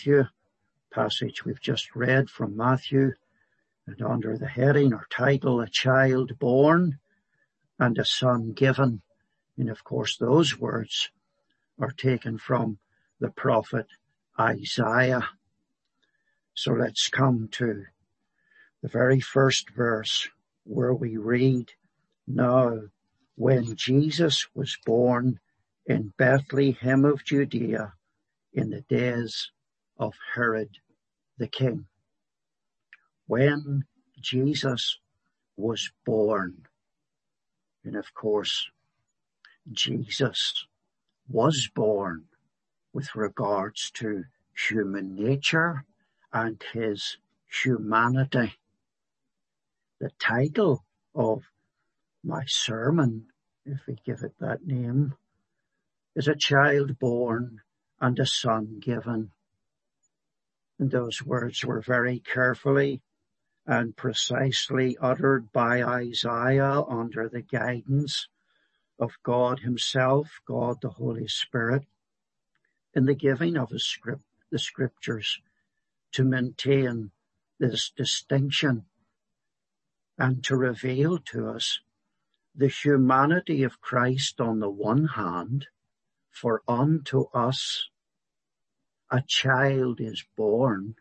Matthew, passage we've just read from Matthew, and under the heading or title, A Child Born and a Son Given. And of course those words are taken from the prophet Isaiah. So let's come to the very first verse where we read, Now when Jesus was born in Bethlehem of Judea in the days of Herod the king. When Jesus was born. And of course, Jesus was born with regards to human nature and his humanity. The title of my sermon, if we give it that name, is A Child Born and a Son Given. And those words were very carefully and precisely uttered by Isaiah under the guidance of God himself, God the Holy Spirit, in the giving of the scriptures to maintain this distinction and to reveal to us the humanity of Christ on the one hand, for unto us a child is born,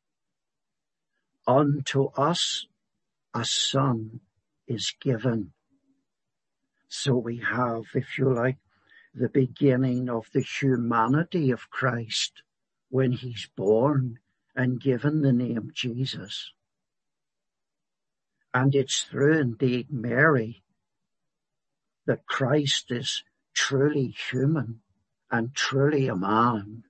unto us a son is given. So we have, if you like, the beginning of the humanity of Christ when he's born and given the name Jesus. And it's through indeed Mary that Christ is truly human and truly a man.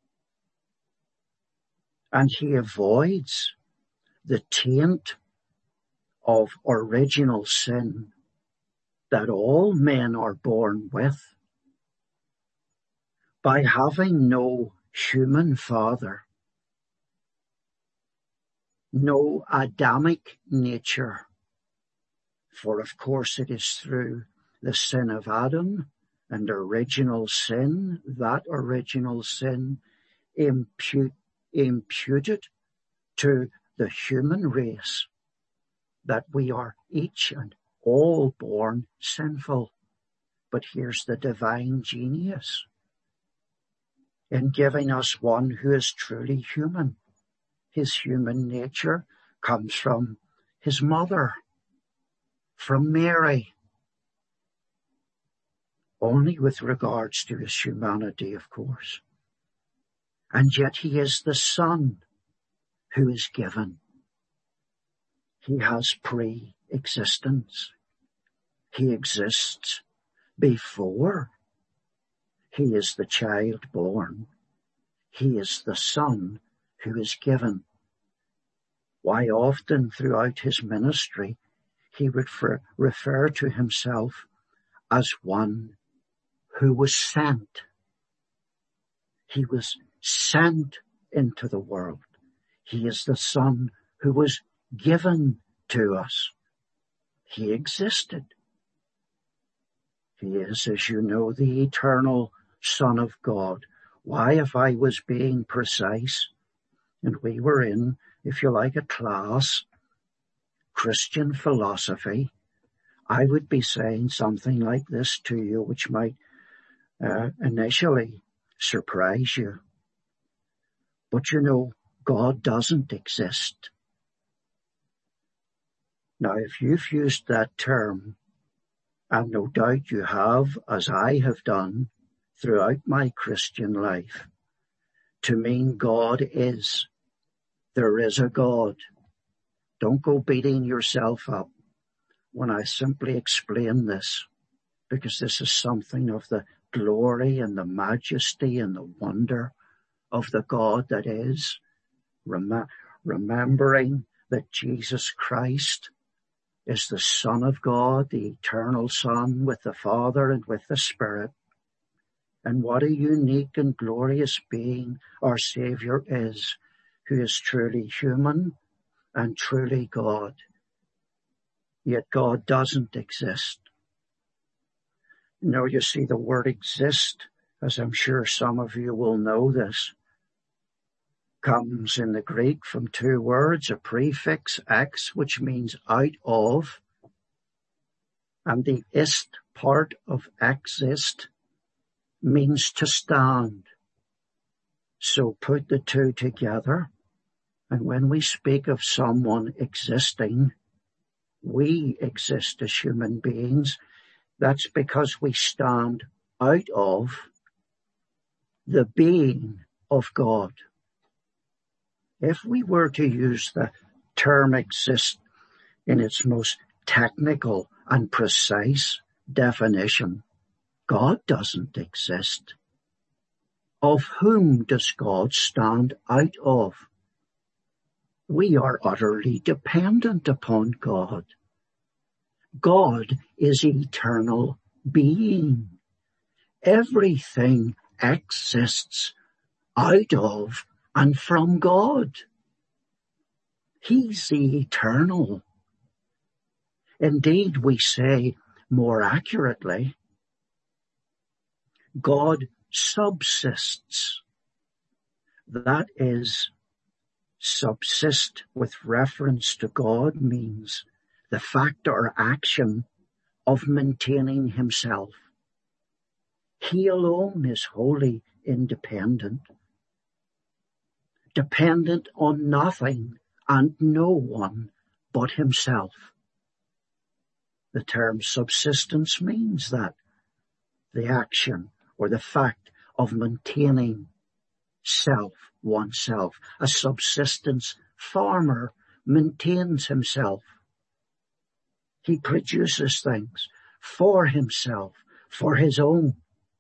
And he avoids the taint of original sin that all men are born with by having no human father, no Adamic nature. For of course it is through the sin of Adam and original sin, that original sin imputed to the human race, that we are each and all born sinful. But here's the divine genius in giving us one who is truly human. His human nature comes from his mother, from Mary, only with regards to his humanity, of course. And yet he is the Son who is given. He has pre-existence. He exists before he is the child born. He is the Son who is given. Why often throughout his ministry he would refer to himself as one who was sent. He was sent into the world. He is the Son who was given to us. He existed. He is, as you know, the eternal Son of God. Why, if I was being precise, and we were in, if you like, a class, Christian philosophy, I would be saying something like this to you, which might initially surprise you. But you know, God doesn't exist. Now, if you've used that term, and no doubt you have, as I have done throughout my Christian life, to mean God is, there is a God. Don't go beating yourself up when I simply explain this, because this is something of the glory and the majesty and the wonder of the God that is, remembering that Jesus Christ is the Son of God, the eternal Son, with the Father and with the Spirit. And what a unique and glorious being our Saviour is, who is truly human and truly God. Yet God doesn't exist. You see, the word exist, as I'm sure some of you will know this, comes in the Greek from two words, a prefix ex, which means out of, and the ist part of exist means to stand. So put the two together, and when we speak of someone existing, we exist as human beings. That's because we stand out of the being of God. If we were to use the term exist in its most technical and precise definition, God doesn't exist. Of whom does God stand out of? We are utterly dependent upon God. God is eternal being. Everything exists out of and from God. He's the eternal. Indeed, we say more accurately, God subsists. That is, subsist with reference to God means the fact or action of maintaining himself. He alone is wholly independent, dependent on nothing and no one but himself. The term subsistence means that the action or the fact of maintaining oneself. A subsistence farmer maintains himself. He produces things for himself, for his own.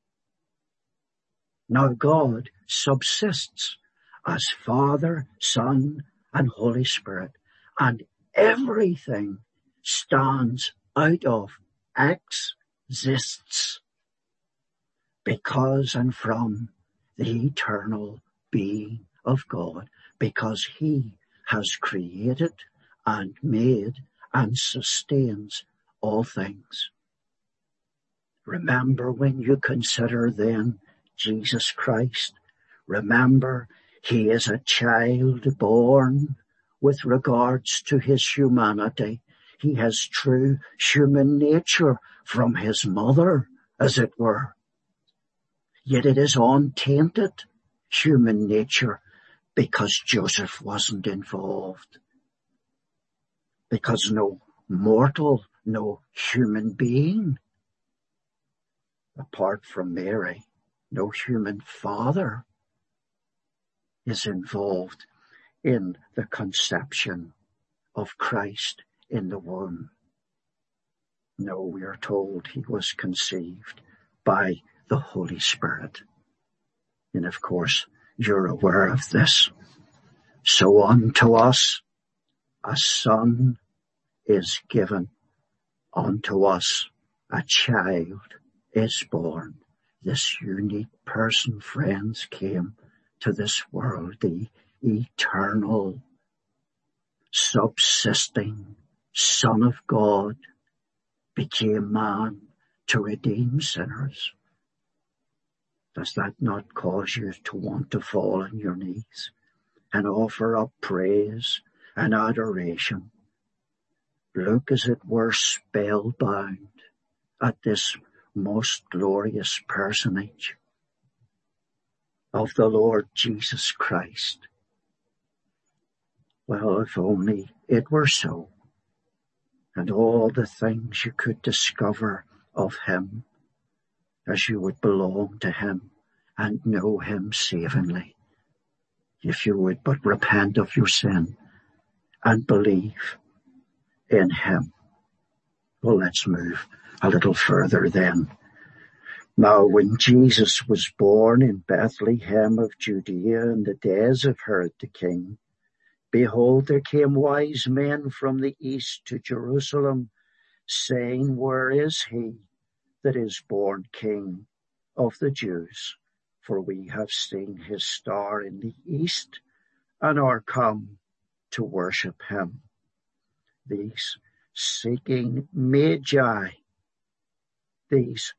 Now God subsists as Father, Son, and Holy Spirit, and everything stands out of, exists, because and from the eternal being of God, because he has created and made and sustains all things. Remember, when you consider then Jesus Christ, remember he is a child born with regards to his humanity. He has true human nature from his mother, as it were. Yet it is untainted human nature because Joseph wasn't involved. Because no mortal, no human being, apart from Mary, no human father is involved in the conception of Christ in the womb. No, we are told he was conceived by the Holy Spirit. And of course, you're aware of this. So unto us a son is given, unto us a child is born. This unique person, friends, came to this world, the eternal, subsisting Son of God became man to redeem sinners. Does that not cause you to want to fall on your knees and offer up praise and adoration? Look, as it were, spellbound at this most glorious personage of the Lord Jesus Christ. Well, if only it were so, and all the things you could discover of him as you would belong to him and know him savingly, if you would but repent of your sin and believe in him. Well, let's move a little further then. Now, when Jesus was born in Bethlehem of Judea in the days of Herod the king, behold, there came wise men from the east to Jerusalem, saying, Where is he that is born King of the Jews? For we have seen his star in the east and are come to worship him. These seeking magi, these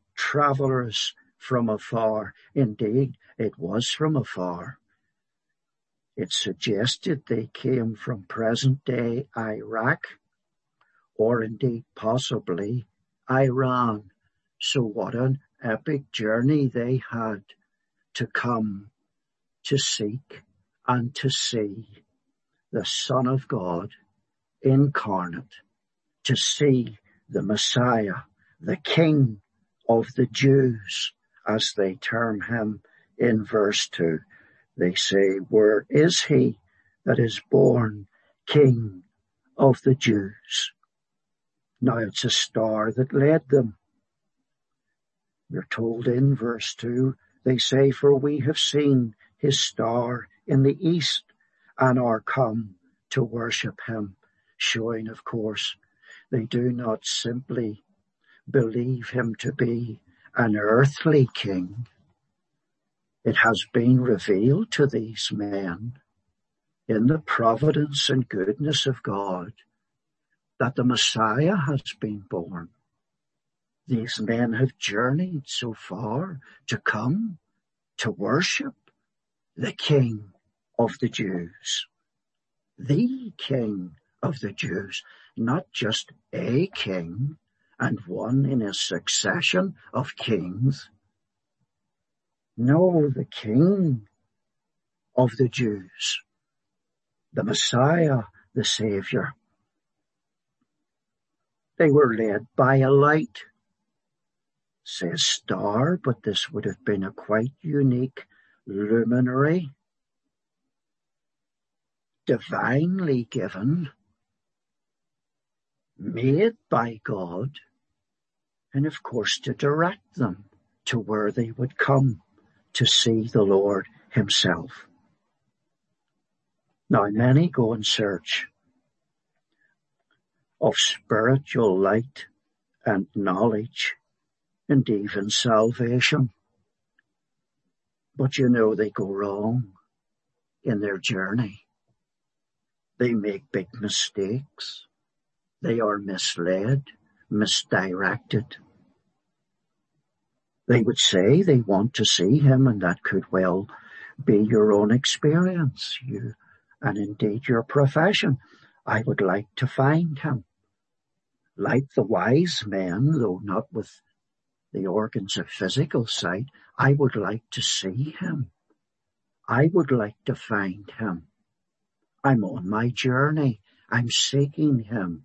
travelers from afar, indeed it was from afar, It suggested they came from present-day Iraq, or indeed possibly Iran. So what an epic journey they had to come to seek and to see the Son of God incarnate, to see the Messiah, the King of the Jews, as they term him in verse 2. They say, where is he that is born King of the Jews? Now it's a star that led them. We're told in verse 2, they say, for we have seen his star in the east and are come to worship him, showing, of course, they do not simply believe him to be an earthly king. It has been revealed to these men in the providence and goodness of God that the Messiah has been born. These men have journeyed so far to come to worship the King of the Jews. The King of the Jews, not just a king and one in a succession of kings. No, the King of the Jews, the Messiah, the Savior. They were led by a light, says star, but this would have been a quite unique luminary, divinely given, made by God, and of course to direct them to where they would come to see the Lord himself. Now many go in search of spiritual light and knowledge and even salvation. But you know they go wrong in their journey. They make big mistakes. They are misled, misdirected. They would say they want to see him, and that could well be your own experience, you, and indeed your profession. I would like to find him. Like the wise men, though not with the organs of physical sight, I would like to see him. I would like to find him. I'm on my journey. I'm seeking him.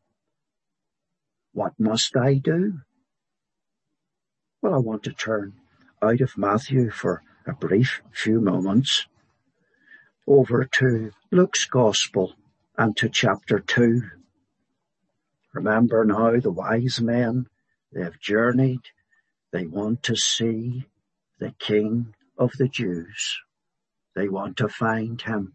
What must I do? Well, I want to turn out of Matthew for a brief few moments over to Luke's Gospel and to chapter 2. Remember now the wise men, they have journeyed. They want to see the King of the Jews. They want to find him.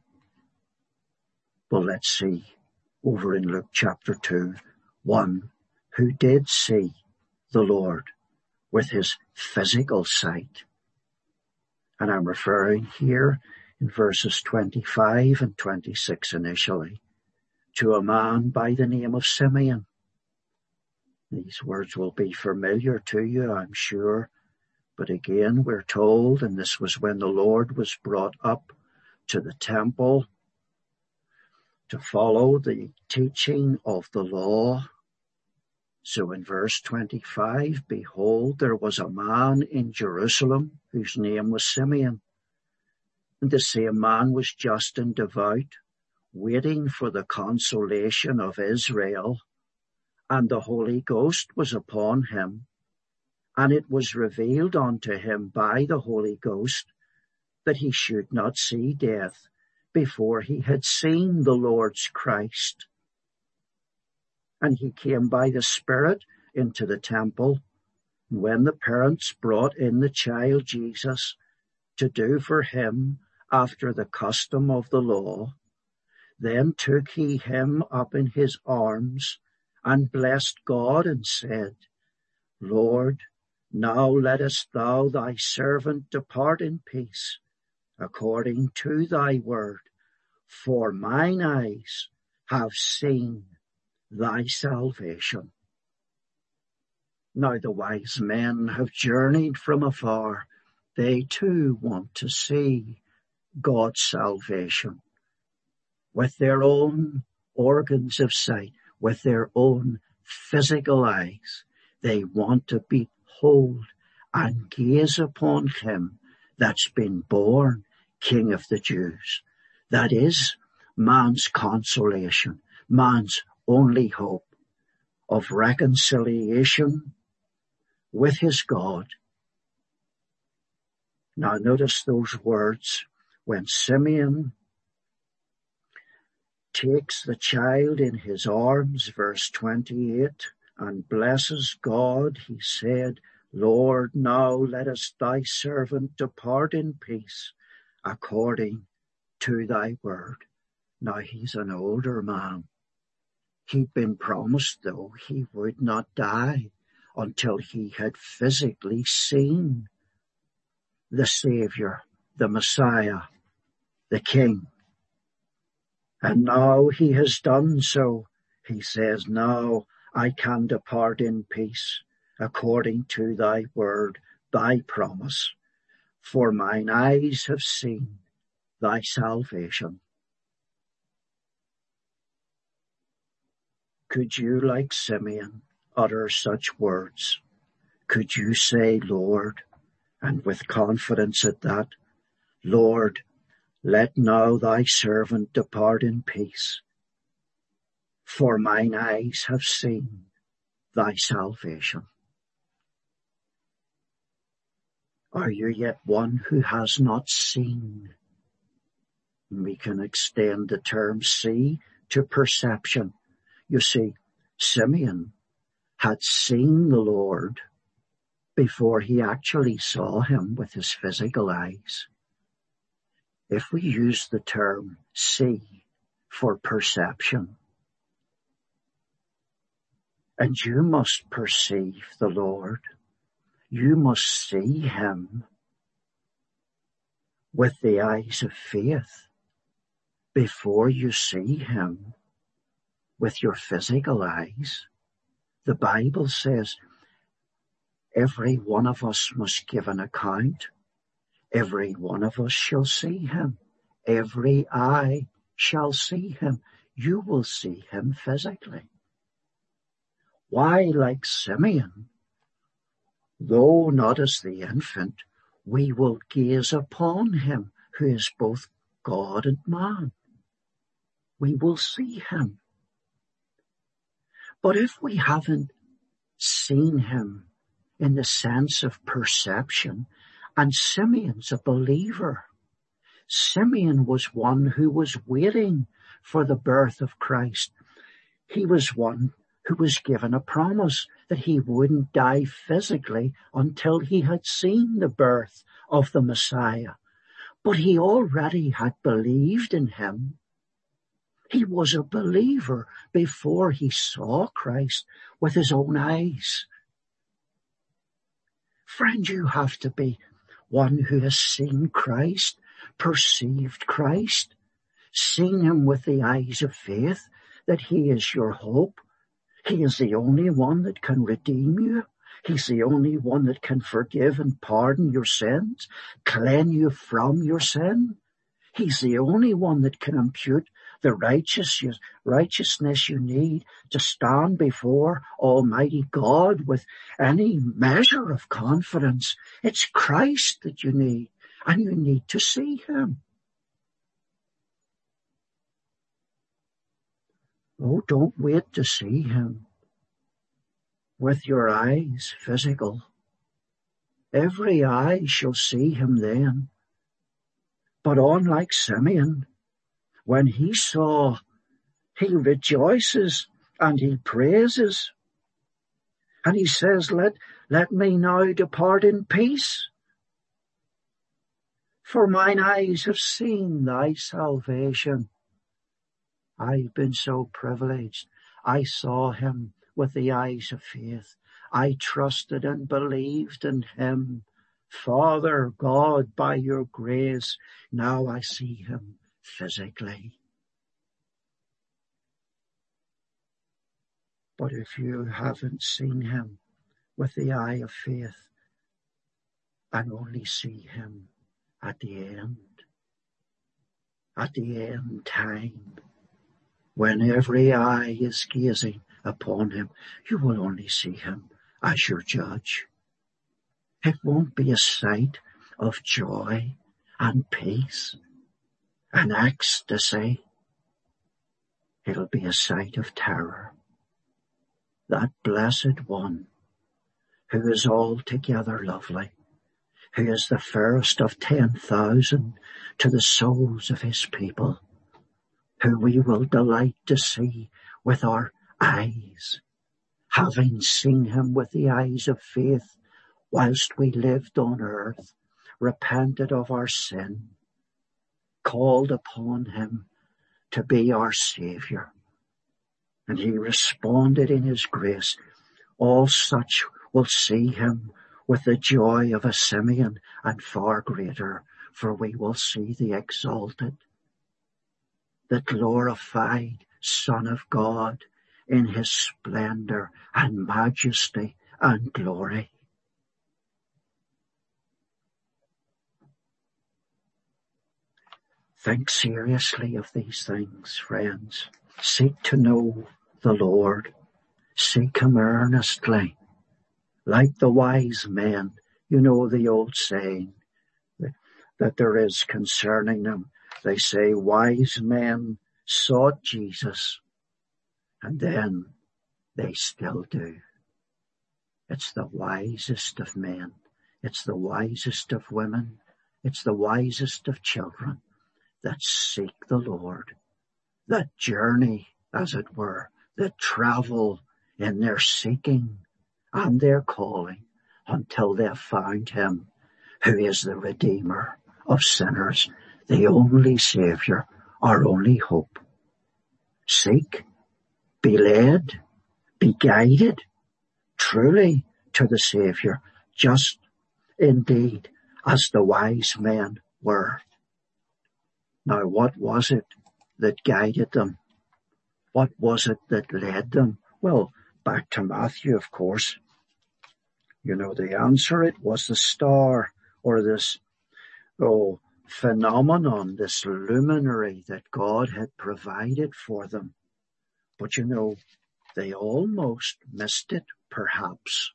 Well, let's see over in Luke chapter 2, one who did see the Lord with his physical sight. And I'm referring here in verses 25 and 26 initially to a man by the name of Simeon. These words will be familiar to you, I'm sure. But again, we're told, and this was when the Lord was brought up to the temple to follow the teaching of the law. So in verse 25, behold, there was a man in Jerusalem whose name was Simeon. And the same man was just and devout, waiting for the consolation of Israel. And the Holy Ghost was upon him. And it was revealed unto him by the Holy Ghost that he should not see death before he had seen the Lord's Christ. And he came by the Spirit into the temple. And when the parents brought in the child Jesus to do for him after the custom of the law, then took he him up in his arms and blessed God and said, Lord, now lettest thou thy servant depart in peace, according to thy word, for mine eyes have seen thy salvation. Now the wise men have journeyed from afar. They too want to see God's salvation. with their own organs of sight, with their own physical eyes. They want to behold and gaze upon him that's been born King of the Jews. That is man's consolation, man's only hope of reconciliation with his God. Now notice those words when Simeon takes the child in his arms, verse 28, and blesses God. He said, Lord, now lettest thy servant depart in peace according to thy word. Now he's an older man. He'd been promised, though, he would not die until he had physically seen the Savior, the Messiah, the King. And now he has done so. He says, now I can depart in peace according to thy word, thy promise. For mine eyes have seen thy salvation. Could you, like Simeon, utter such words? Could you say, Lord, and with confidence at that, Lord, let now thy servant depart in peace, for mine eyes have seen thy salvation. Are you yet one who has not seen? We can extend the term see to perception. You see, Simeon had seen the Lord before he actually saw him with his physical eyes. If we use the term see for perception, and you must perceive the Lord, you must see him with the eyes of faith before you see him with your physical eyes. The Bible says every one of us must give an account. Every one of us shall see him. Every eye shall see him. You will see him physically. Why, like Simeon, though not as the infant, we will gaze upon him who is both God and man. We will see him. But if we haven't seen him in the sense of perception, and Simeon's a believer. Simeon was one who was waiting for the birth of Christ. He was one who was given a promise that he wouldn't die physically until he had seen the birth of the Messiah. But he already had believed in him. He was a believer before he saw Christ with his own eyes. Friend, you have to be one who has seen Christ, perceived Christ, seen him with the eyes of faith, that he is your hope. He is the only one that can redeem you. He's the only one that can forgive and pardon your sins, cleanse you from your sin. He's the only one that can impute the righteousness you need to stand before Almighty God with any measure of confidence. It's Christ that you need, and you need to see him. Oh, don't wait to see him with your eyes physical. Every eye shall see him then. But unlike Simeon, when he saw, he rejoices and he praises. And he says, let me now depart in peace. For mine eyes have seen thy salvation. I've been so privileged. I saw him with the eyes of faith. I trusted and believed in him. Father God, by your grace, now I see him physically. But if you haven't seen him with the eye of faith and only see him at the end, at the end time, when every eye is gazing upon him, you will only see him as your judge. It won't be a sight of joy and peace and ecstasy. It'll be a sight of terror. That blessed one who is altogether lovely, who is the fairest of 10,000 to the souls of his people, who we will delight to see with our eyes, having seen him with the eyes of faith whilst we lived on earth, repented of our sin, called upon him to be our Saviour. And he responded in his grace. All such will see him with the joy of a Simeon, and far greater, for we will see the exalted, the glorified Son of God in his splendour and majesty and glory. Think seriously of these things, friends. Seek to know the Lord. Seek him earnestly. Like the wise men, you know the old saying that there is concerning them. They say wise men sought Jesus, and then they still do. It's the wisest of men. It's the wisest of women. It's the wisest of children that seek the Lord, that journey, as it were, that travel in their seeking and their calling until they have found him who is the Redeemer of sinners, the only Saviour, our only hope. Seek, be led, be guided truly to the Saviour, just indeed as the wise men were. Now, what was it that guided them? What was it that led them? Well, back to Matthew, of course. You know the answer. It was the star, or this phenomenon, this luminary that God had provided for them. But you know, they almost missed it, perhaps.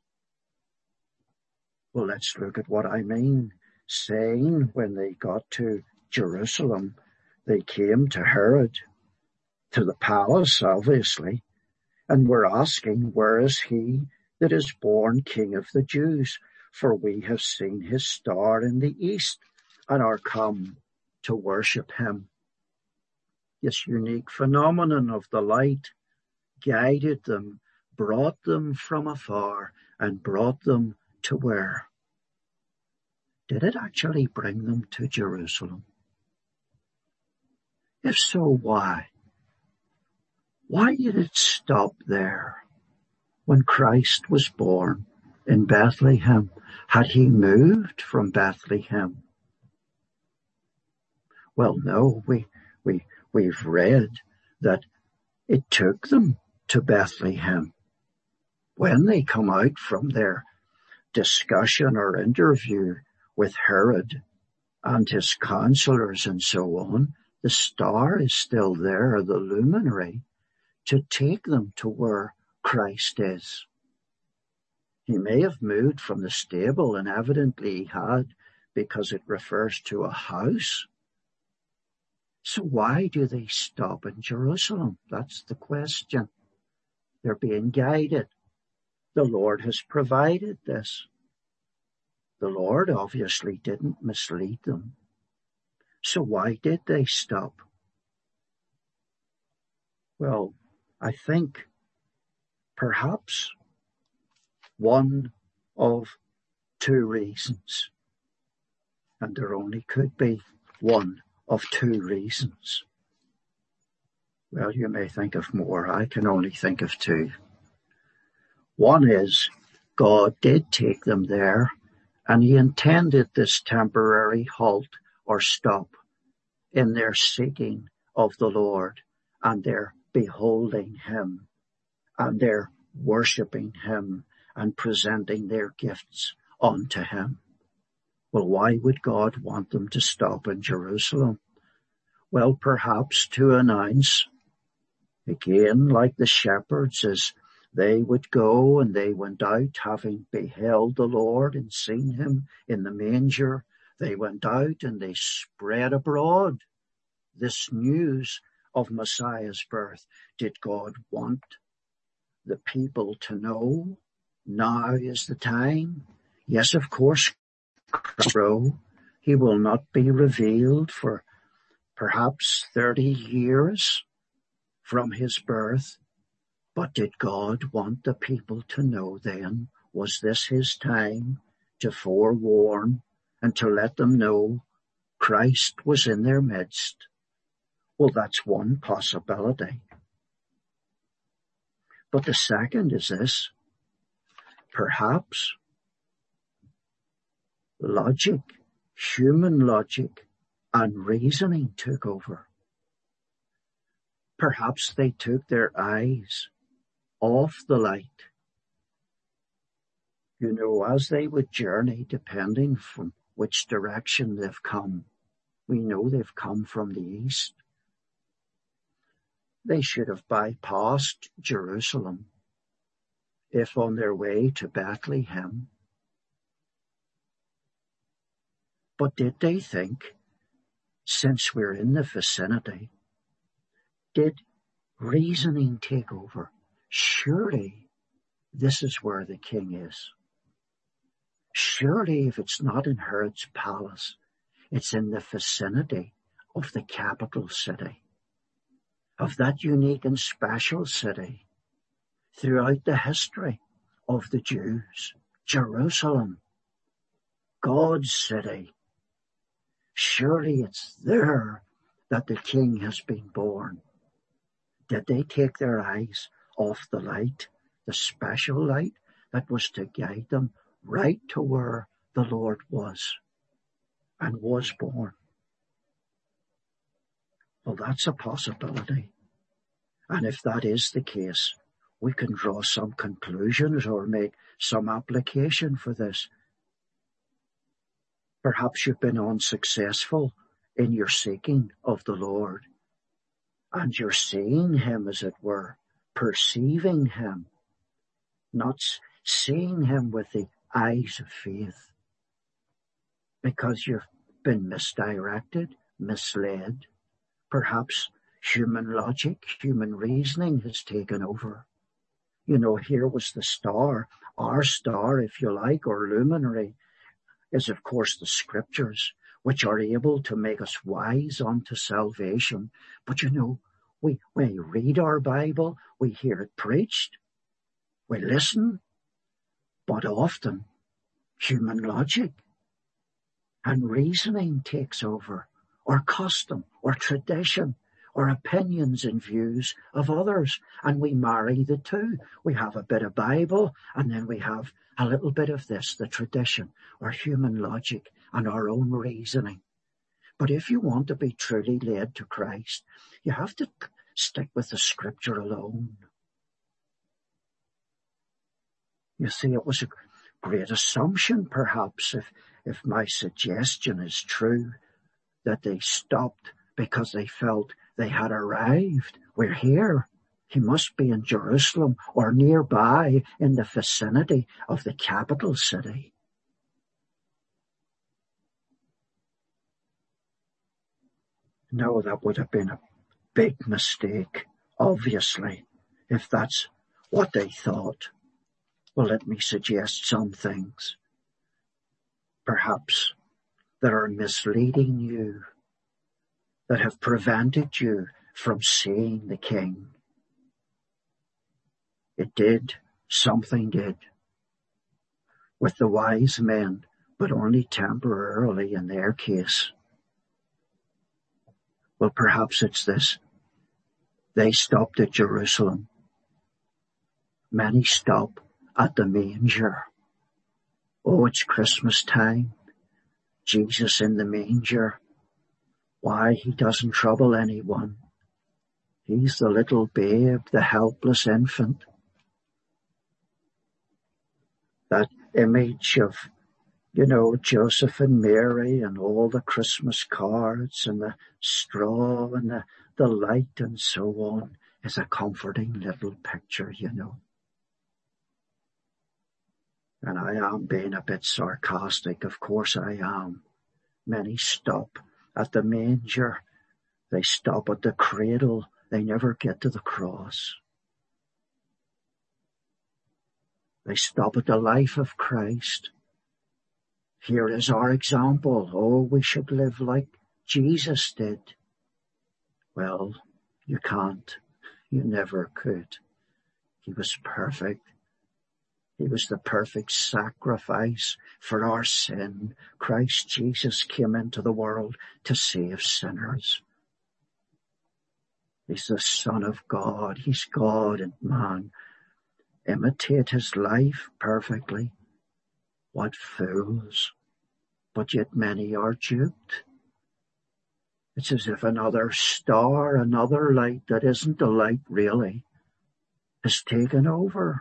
Well, let's look at what I mean. Saying when they got to Jerusalem, they came to Herod, to the palace, obviously, and were asking, where is he that is born King of the Jews? For we have seen his star in the east and are come to worship him. This unique phenomenon of the light guided them, brought them from afar, and brought them to where? Did it actually bring them to Jerusalem? If so, why? Why did it stop there when Christ was born in Bethlehem? Had he moved from Bethlehem? Well, no, we've read that it took them to Bethlehem. When they come out from their discussion or interview with Herod and his counselors and so on, the star is still there, the luminary, to take them to where Christ is. He may have moved from the stable, and evidently he had, because it refers to a house. So why do they stop in Jerusalem? That's the question. They're being guided. The Lord has provided this. The Lord obviously didn't mislead them. So why did they stop? Well, I think perhaps one of two reasons, and there only could be one of two reasons. Well, you may think of more. I can only think of two. One is God did take them there, and he intended this temporary halt or stop in their seeking of the Lord and their beholding him and their worshipping him and presenting their gifts unto him. Well, why would God want them to stop in Jerusalem? Well, perhaps to announce, again, like the shepherds, as they would go and they went out having beheld the Lord and seen him in the manger, they went out and they spread abroad this news of Messiah's birth. Did God want the people to know? Now is the time. Yes, of course, he will not be revealed for perhaps 30 years from his birth. But did God want the people to know then? Was this his time to forewarn and to let them know Christ was in their midst? Well, that's one possibility. But the second is this. Perhaps logic, human logic, and reasoning took over. Perhaps they took their eyes off the light. You know, as they would journey, depending from which direction they've come, we know they've come from the east. They should have bypassed Jerusalem if on their way to Bethlehem. But did they think, since we're in the vicinity, did reasoning take over? Surely this is where the king is. Surely if it's not in Herod's palace, it's in the vicinity of the capital city, of that unique and special city throughout the history of the Jews, Jerusalem, God's city. Surely it's there that the king has been born. Did they take their eyes off the light, the special light that was to guide them right to where the Lord was and was born? Well, that's a possibility. And if that is the case, we can draw some conclusions or make some application for this. Perhaps you've been unsuccessful in your seeking of the Lord, and you're seeing him, as it were, perceiving him, not seeing him with the eyes of faith, because you've been misdirected, misled. Perhaps human logic, human reasoning has taken over. You know, here was the star, our star, if you like, or luminary, is of course the scriptures, which are able to make us wise unto salvation. But you know, we read our Bible, we hear it preached, we listen, but often human logic and reasoning takes over, or custom, or tradition, or opinions and views of others, and we marry the two. We have a bit of Bible, and then we have a little bit of this, the tradition, or human logic, and our own reasoning. But if you want to be truly led to Christ, you have to stick with the scripture alone. You see, it was a great assumption, perhaps, if my suggestion is true, that they stopped because they felt they had arrived. We're here. He must be in Jerusalem or nearby in the vicinity of the capital city. No, that would have been a big mistake, obviously, if that's what they thought. Well, let me suggest some things, perhaps, that are misleading you, that have prevented you from seeing the King. Something did, with the wise men, but only temporarily in their case. Well, perhaps it's this. They stopped at Jerusalem. Many stop at the manger. Oh, it's Christmas time. Jesus in the manger. Why, he doesn't trouble anyone. He's the little babe, the helpless infant. That image of You know, Joseph and Mary and all the Christmas cards and the straw and the light and so on is a comforting little picture, you know. And I am being a bit sarcastic, of course I am. Many stop at the manger. They stop at the cradle. They never get to the cross. They stop at the life of Christ. Here is our example. Oh, we should live like Jesus did. Well, you can't. You never could. He was perfect. He was the perfect sacrifice for our sin. Christ Jesus came into the world to save sinners. He's the Son of God. He's God and man. Imitate his life perfectly. What fools! But yet many are duped. It's as if another star, another light that isn't a light really, is taken over.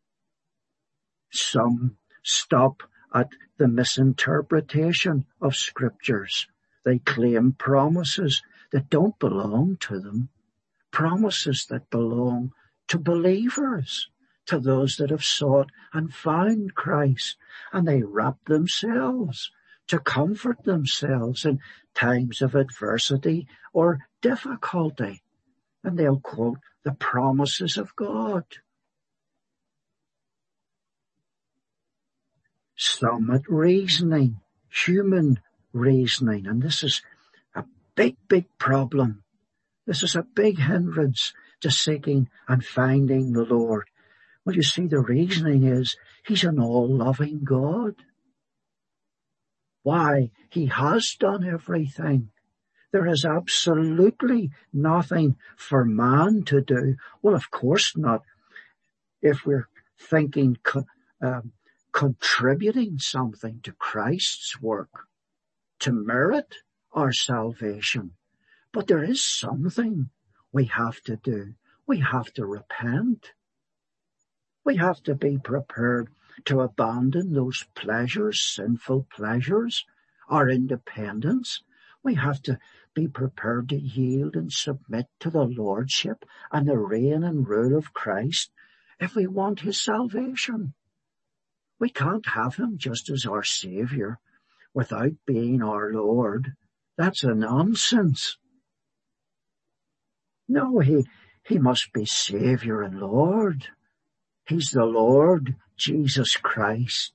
Some stop at the misinterpretation of scriptures. They claim promises that don't belong to them, promises that belong to believers, to those that have sought and found Christ, and they wrap themselves to comfort themselves in times of adversity or difficulty, and they'll quote the promises of God. Some at reasoning, human reasoning, and this is a big, big problem. This is a big hindrance to seeking and finding the Lord. Well, you see, the reasoning is he's an all-loving God. Why? He has done everything. There is absolutely nothing for man to do. Well, of course not. If we're thinking contributing something to Christ's work to merit our salvation. But there is something we have to do. We have to repent. We have to be prepared to abandon those pleasures, sinful pleasures, our independence. We have to be prepared to yield and submit to the lordship and the reign and rule of Christ if we want his salvation. We can't have him just as our Saviour without being our Lord. That's a nonsense. No, he must be Saviour and Lord. He's the Lord Jesus Christ.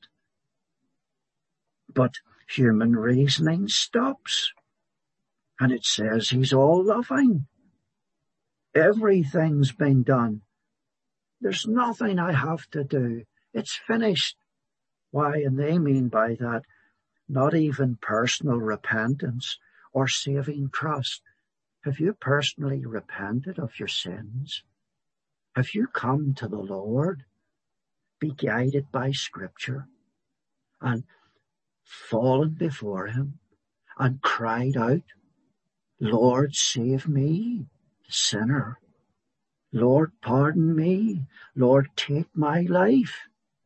But human reasoning stops. And it says he's all loving. Everything's been done. There's nothing I have to do. It's finished. Why? And they mean by that not even personal repentance or saving trust. Have you personally repented of your sins? Have you come to the Lord, be guided by Scripture, and fallen before him and cried out, Lord, save me, sinner. Lord, pardon me. Lord, take my life.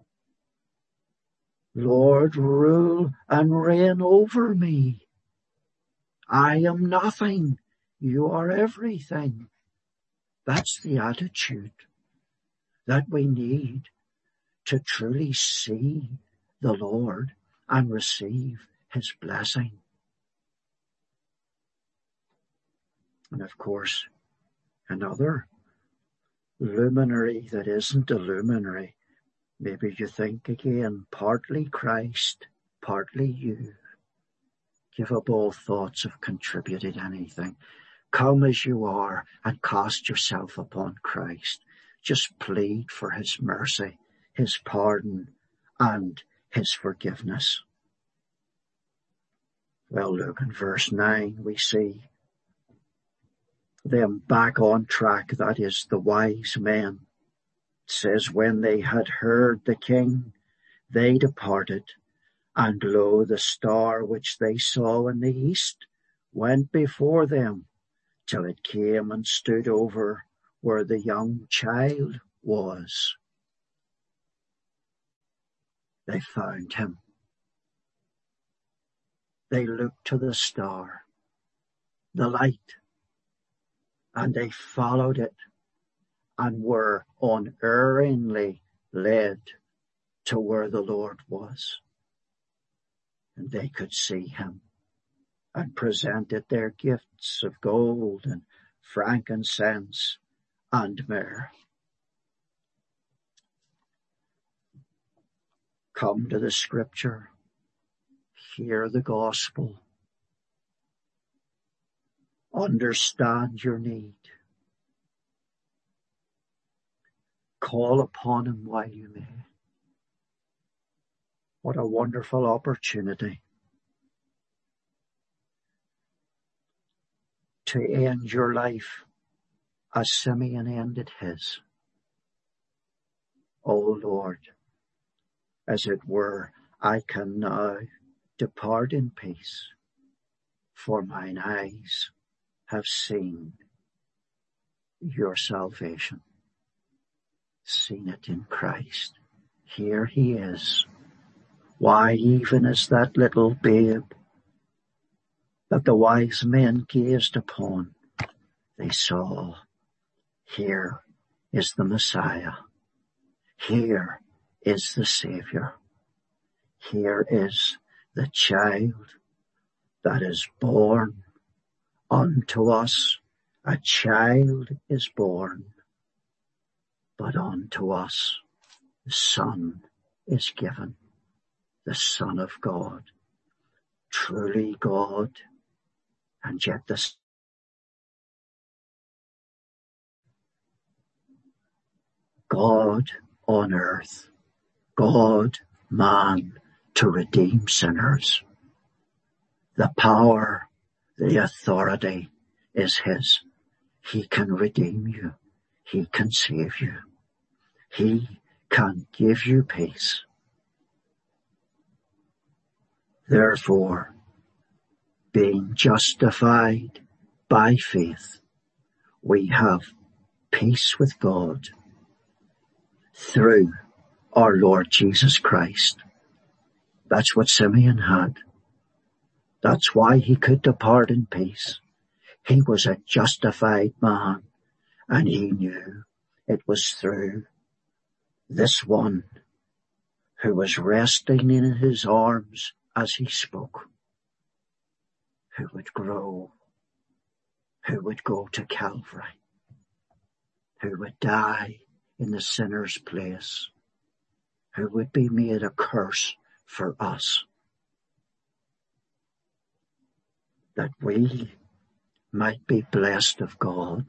Lord, rule and reign over me. I am nothing. You are everything. That's the attitude that we need to truly see the Lord and receive his blessing. And of course, another luminary that isn't a luminary. Maybe you think again, partly Christ, partly you. Give up all thoughts of contributing anything. Come as you are and cast yourself upon Christ. Just plead for his mercy, his pardon, and his forgiveness. Well, look in verse 9, we see them back on track. That is the wise men. It says, when they had heard the king, they departed, and lo, the star which they saw in the east went before them, till it came and stood over where the young child was. They found him. They looked to the star, the light, and they followed it and were unerringly led to where the Lord was. And they could see him and presented their gifts of gold and frankincense and myrrh. Come to the scripture, hear the gospel, understand your need, call upon him while you may. What a wonderful opportunity to end your life as Simeon ended his. O Lord, as it were, I can now depart in peace, for mine eyes have seen your salvation, seen it in Christ. Here he is. Why, even as that little babe that the wise men gazed upon, they saw, here is the Messiah. Here is the Savior. Here is the child that is born unto us. A child is born, but unto us the Son is given, the Son of God, truly God, and yet the God on earth, God, man, to redeem sinners. The power, the authority is his. He can redeem you. He can save you. He can give you peace. Therefore, being justified by faith, we have peace with God through our Lord Jesus Christ. That's what Simeon had. That's why he could depart in peace. He was a justified man, and he knew it was through this one who was resting in his arms as he spoke, who would grow, who would go to Calvary, who would die in the sinner's place, who would be made a curse for us, that we might be blessed of God.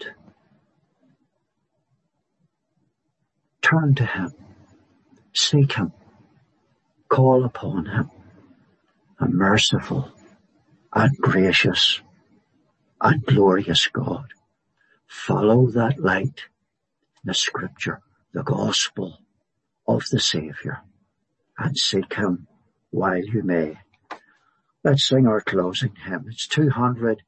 Turn to him, seek him, call upon him, a merciful and gracious and glorious God. Follow that light, the scripture, the gospel of the Saviour, and seek him while you may. Let's sing our closing hymn. It's 200